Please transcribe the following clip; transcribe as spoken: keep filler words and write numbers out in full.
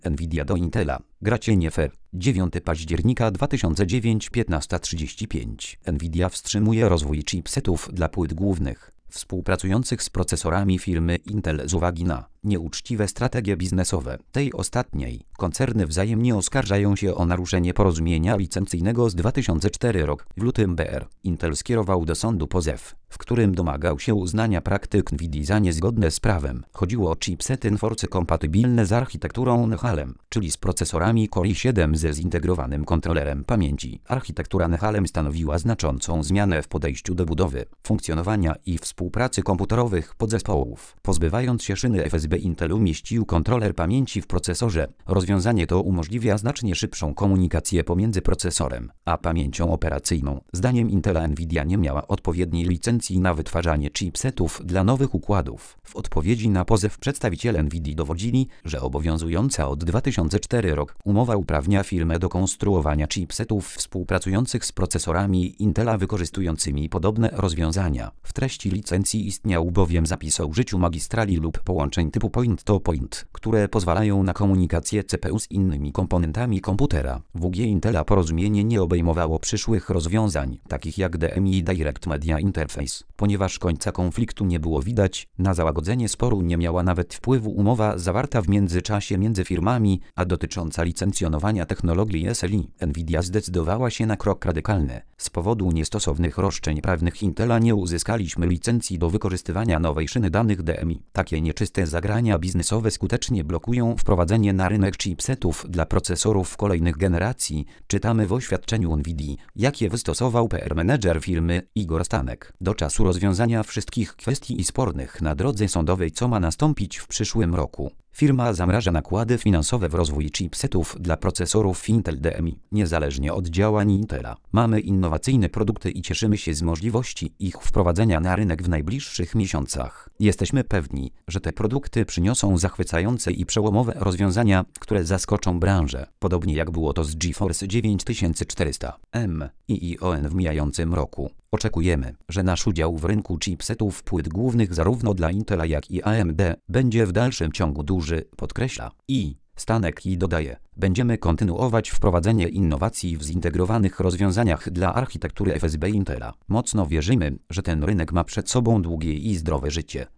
Nvidia do Intela. Gracie nie fair. dziewiątego października dwa tysiące dziewiątego, piętnasta trzydzieści pięć. Nvidia wstrzymuje rozwój chipsetów dla płyt głównych współpracujących z procesorami firmy Intel z uwagi na nieuczciwe strategie biznesowe. Tej ostatniej koncerny wzajemnie oskarżają się o naruszenie porozumienia licencyjnego z dwa tysiące czwartego roku. W lutym B R Intel skierował do sądu pozew, w którym domagał się uznania praktyk Nvidii za niezgodne z prawem. Chodziło o chipsety Force kompatybilne z architekturą Nehalem, czyli z procesorami Core i siedem ze zintegrowanym kontrolerem pamięci. Architektura Nehalem stanowiła znaczącą zmianę w podejściu do budowy, funkcjonowania i współpracy komputerowych podzespołów. Pozbywając się szyny F S B, Intel umieścił kontroler pamięci w procesorze. Rozwiązanie to umożliwia znacznie szybszą komunikację pomiędzy procesorem a pamięcią operacyjną. Zdaniem Intela Nvidia nie miała odpowiedniej licencji na wytwarzanie chipsetów dla nowych układów. W odpowiedzi na pozew przedstawiciele Nvidii dowodzili, że obowiązująca od dwa tysiące czwartego roku umowa uprawnia firmę do konstruowania chipsetów współpracujących z procesorami Intela wykorzystującymi podobne rozwiązania. W treści licencji istniał bowiem zapis o użyciu magistrali lub połączeń typu point-to-point, które pozwalają na komunikację C P U z innymi komponentami komputera. W U G Intela porozumienie nie obejmowało przyszłych rozwiązań, takich jak D M I i Direct Media Interface. Ponieważ końca konfliktu nie było widać, na załagodzenie sporu nie miała nawet wpływu umowa zawarta w międzyczasie między firmami, a dotycząca licencjonowania technologii S L I. Nvidia zdecydowała się na krok radykalny. Z powodu niestosownych roszczeń prawnych Intela nie uzyskaliśmy licencji do wykorzystywania nowej szyny danych D M I. Takie nieczyste zagrania biznesowe skutecznie blokują wprowadzenie na rynek chipsetów dla procesorów kolejnych generacji, czytamy w oświadczeniu Nvidii, jakie wystosował P R menedżer firmy Igor Stanek. Do czasu rozwiązania wszystkich kwestii spornych na drodze sądowej, co ma nastąpić w przyszłym roku, firma zamraża nakłady finansowe w rozwój chipsetów dla procesorów Intel D M I. Niezależnie od działań Intela, mamy innowacyjne produkty i cieszymy się z możliwości ich wprowadzenia na rynek w najbliższych miesiącach. Jesteśmy pewni, że te produkty przyniosą zachwycające i przełomowe rozwiązania, które zaskoczą branżę, podobnie jak było to z GeForce dziewięć tysiące czterysta M i Ion w mijającym roku. Oczekujemy, że nasz udział w rynku chipsetów płyt głównych zarówno dla Intela, jak i A M D będzie w dalszym ciągu duży, podkreśla i Stanek i dodaje, będziemy kontynuować wprowadzenie innowacji w zintegrowanych rozwiązaniach dla architektury F S B Intela. Mocno wierzymy, że ten rynek ma przed sobą długie i zdrowe życie.